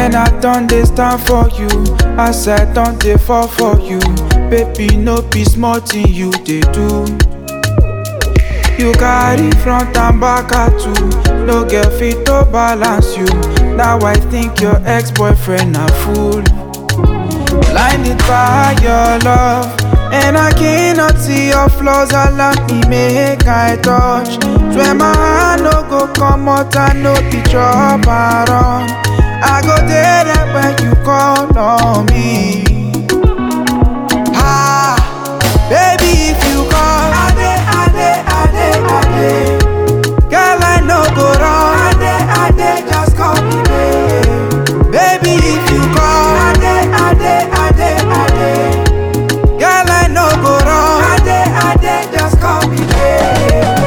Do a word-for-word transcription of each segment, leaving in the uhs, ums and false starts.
And I done this stand for you, I said don't they fall for you. Baby, no be small thing you they do. You carry front and back at two, no girl fit to balance you. Now I think your ex-boyfriend a fool. Blinded by your love, and I cannot see your flaws. Allow me make I touch. Swear my hand no go come out and no be chop around. I go there when you call on me. Ah, baby, if you call, ade, ade, ade, ade. Girl, I no go wrong. Ade, ade, just call me babe. Baby, if you call, ade, ade, ade, ade. Girl, I no go wrong. Ade, ade, just call me babe.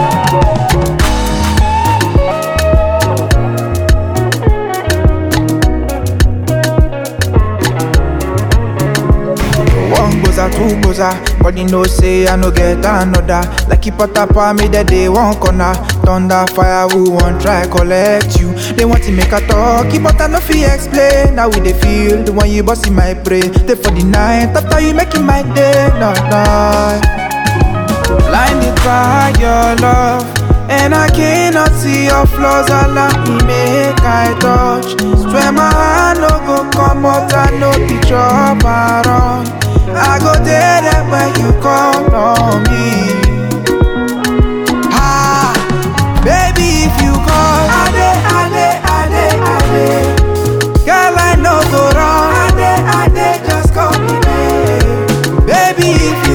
Goza, two goza, but you know say I no get another. Like keep a tap on me that they won't corner. Thunder, fire, who won't try collect you. They want to make a talk, but I no feel explain. Now we they feel the one you bust in my brain. Stay for the night, after you making my day, no, no. Blinded by your love, and I cannot see your flaws. Allow me make I touch. Swear my hand no go come out and no be chop around. I go there when you call on me. Ah, baby, if you call, ade, ade, ade, ade. Girl, I no go wrong. Ade, ade, just call me babe. Baby, if you